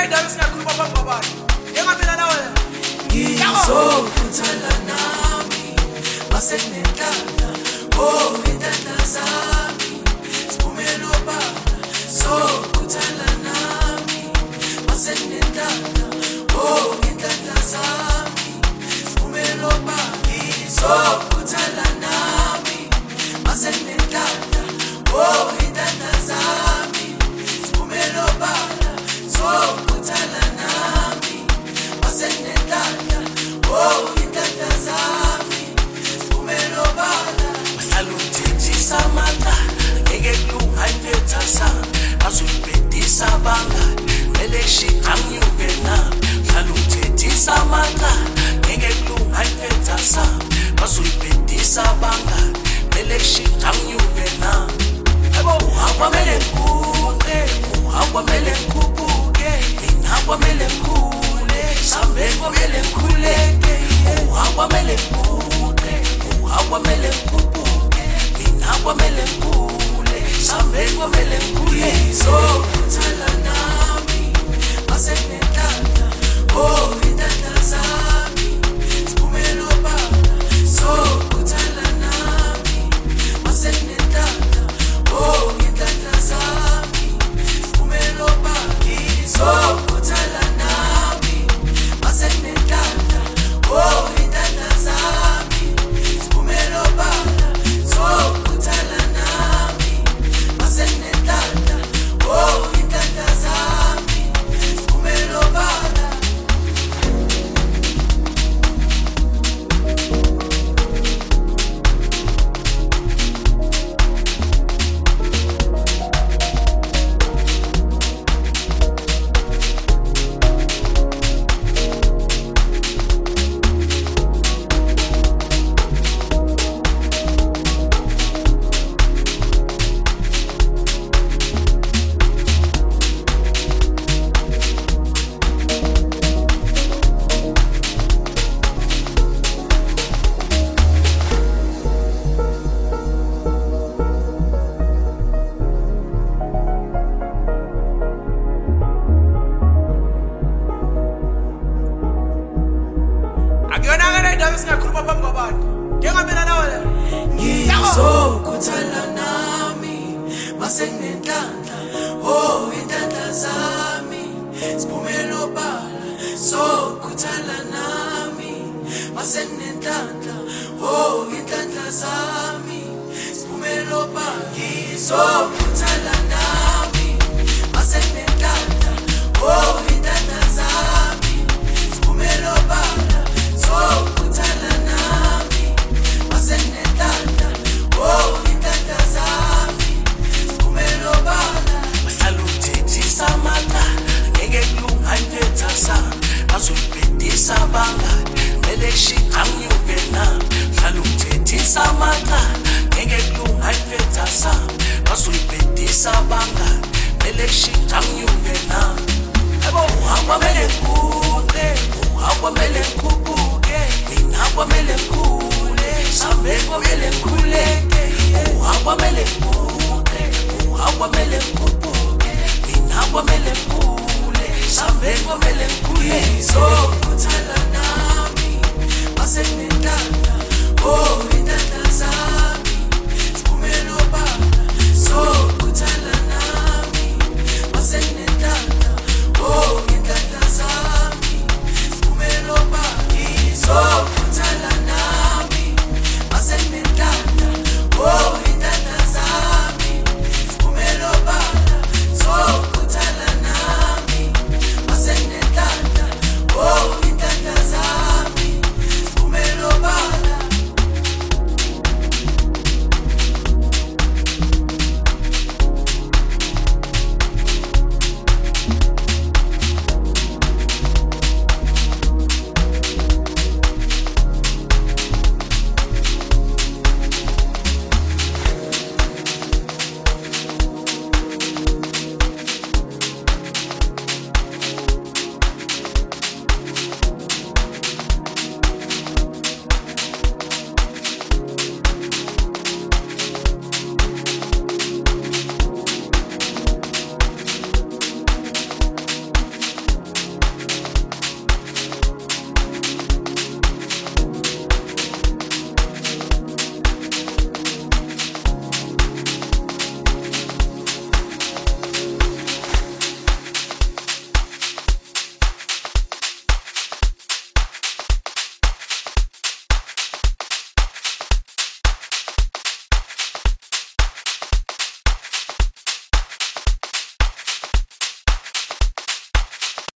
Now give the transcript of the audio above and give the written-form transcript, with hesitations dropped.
Ngizokhuthala nami masenenhlahla oh intandla zami siphumela obala zokhuthala nami masenenhlahla oh intandla zami siphumela obala ngizokhuthala nami masenenhlahla oh intandla zami siphumela obala zokhuthala nami masenenhlahla oh intandla zami siphumela obala bahlala uthethisa amacala ngeke kulunga impetha azuyibhedisa abangani election angiyuke na bahlala uthethisa amacala ngeke kulunga impetha azuyibhedisa abangani election angiyuke na yebo uhakwamele kuqe uhakwamele kubuke ninakwamele khule sambe kwamele khuleke uhakwamele kuqe uhakwamele kubuke ninakwamele khule sambe kwamele khule zokhuthala nami masenenhlahla oh intandla zami siphumela obala zokhuthala nami masenenhlahla oh intandla zami siphumela obala zokhuthala nami masenenhlahla oh intandla zami siphumela obala zokhuthala nami masenenhlahla oh intandla zami siphumela obala Ngizokhuthala nami masenenhlahla oh intandla zami siphumela obala zokhuthala nami masenenhlahla oh intandla zami siphumela obala ngizokhuthala nami masenenhlahla oh intandla zami siphumela obala zokhuthala nami masenenhlahla oh intandla zami siphumela obala bahlala uthethisa amacala ngeke kulunga impetha azuyibhedisa abangani election angiyuke na bahlala uthethisa amacala ngeke kulunga impetha azuyibhedisa abangani election angiyuke na yebo uhakwamele kuqe uhakwamele kubuke ninakwamele khule sambe kwamele khuleke uhakwamele kuqe uhakwamele kubuke